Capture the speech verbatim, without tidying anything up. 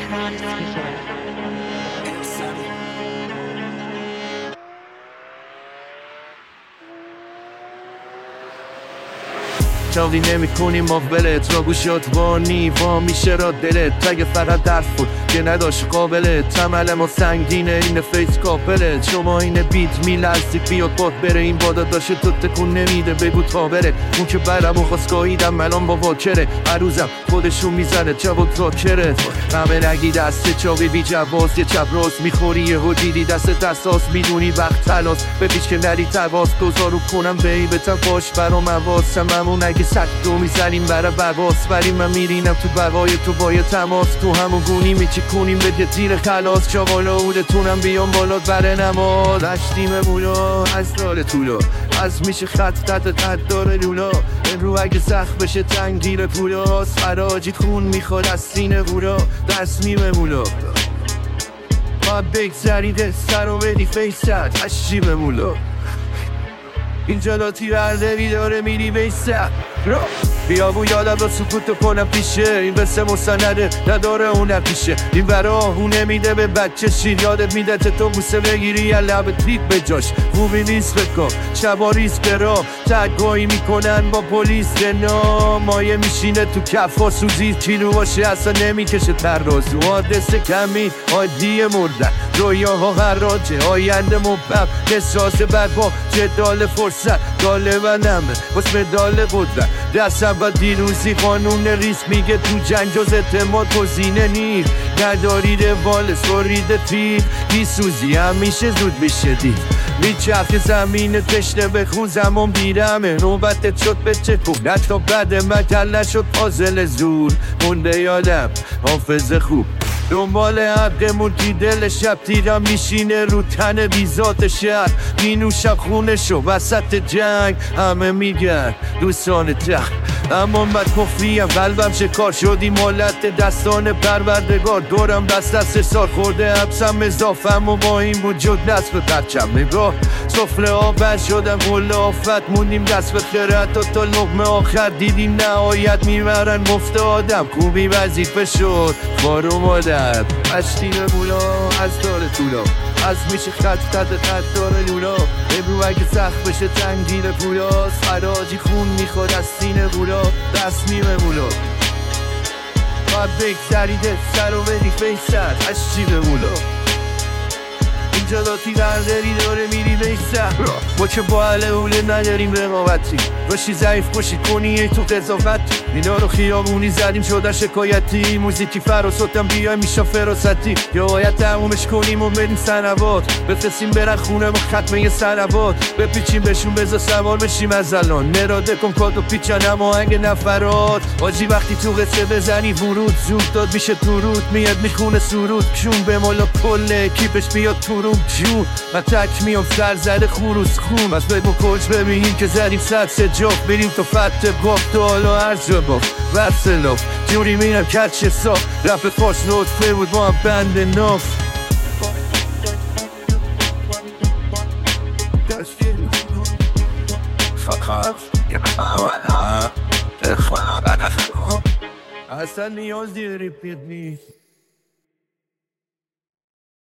چاقی نمی کنی مقبلت را گوشات وانی وا میشه را دلت تگه فقط درس بود که نداشت قابلت تمل ما سنگینه این فیس کاپلت شما این بیت میلرزی بیاد باد بره این بادا داشته تو تکون نمیده بگو تا بره اون که برم و خواست گاهیدم الان با واکره عروزم خودشون میزنه جواب راکره همه نگی دست چاقی بی جواز یه چپ راست میخوری یه حدیدی دست دستاس میدونی وقت تلاس بپیش که نری تواز دوزارو کنم بیبتم باش برا مواسم همون اگه سک دو میزنیم برا برواز ولی من میرینم تو بقای تو با یه تماس تو همون گونی میچی کنیم به دیر خلاص چاوالا اودتونم بیام بالا بره نماز اشتیم مولا از داره طولا از میشه خط تحت قد داره لولا این رو اگه سخت بشه تنگ گیر پولاست حراجیت خون میخواد از سینه غورا دست میمه مولا باید بگذرید سر رو بدی فیست اشتیم مولا این جلاتی برداری داره میری بیسته بیا بو یادم را سکوت کنم پیشه این قصه مستنده نداره اونم پیشه این برا اونه میده به بچه شیر یادت میده تو بوسه بگیری یا لب تریک به جاش خوبی نیست بکن شبا ریز برا تگاهی میکنن با پلیس گنا مایه میشینه تو کف ها سوزی کیلو باشه اصلا نمیکشه ترازو حادثه کمی عادی مردن رویاها غراجه آینده مبهم احساس بد با جدال فرصت داله و نمه بس مدال قدرت دستم و دیروزی قانون ریس میگه تو جنگ جز اعتماد گزینه نیست نداری روال سرید تیر بیسوزی همیشه زود میشه دید میچرخ زمین تشنه بخون زمان بیرمه نوبتت شد به چه خوب نتا بد مکل نشد پازل زور مونده یادم حافظ خوب دنبال حقمون تی دل شب تیرم میشینه رو تن بیزات شهر مینوشم خونشو وسط جنگ همه میگن دوستان تخت اما من کفریم قلبم شکار شدی مالت دستان پروردگار دورم دست دست سال خورده حبسم اضافم و با این وجود نصف پرچم نگاه سفره آبر شدم گل آفت موندیم دست به خیرت تا تا لقمه آخر دیدیم نهایت میبرن مفت آدم خوبی وظیفه شد بارو مادر اشتیم مولا از داره طولا از میشه خط خط خط داره لولا امرو اگه سخت بشه تنگیر پولاست حراجی خون میخواد از سینه غورا دست میمه مولا باید بگذریده سر و بدی فیست اشتیم مولا این جلاتی برداری داره میری بیسته ما که با اهل اوله نداریم رقابتی باشی ضعیف باشی کنی ای تو قضاوت اینا رو خیابونی زدیم شده شکایتی موزیکی فراسوتم بیای میشا فراستی یا باید تمومش کنیم و بریم سنوات بفرستیم برن خونه با ختمه یه سنوات بپیچیم بهشون بزا سوار بشیم از الان نراده کن کادو پیچن اما هنگ نفرات آجی وقتی تو قصه بزنی ورود زود داد میشه تو رود میاد میخونه سرود کشون به مالا کله کیپش بیاد تو رو جون من تک میام سر زده خروس خون بس بگو کج ببینیم که زدیم صد سه جاف بریم تو فتح باف تو حالا هر جا باف ورسلاف جوری میرم کچ صاف رفت فاش لطفه بود با هم بند ناف اصلا نیاز دیگه ریپیت نیست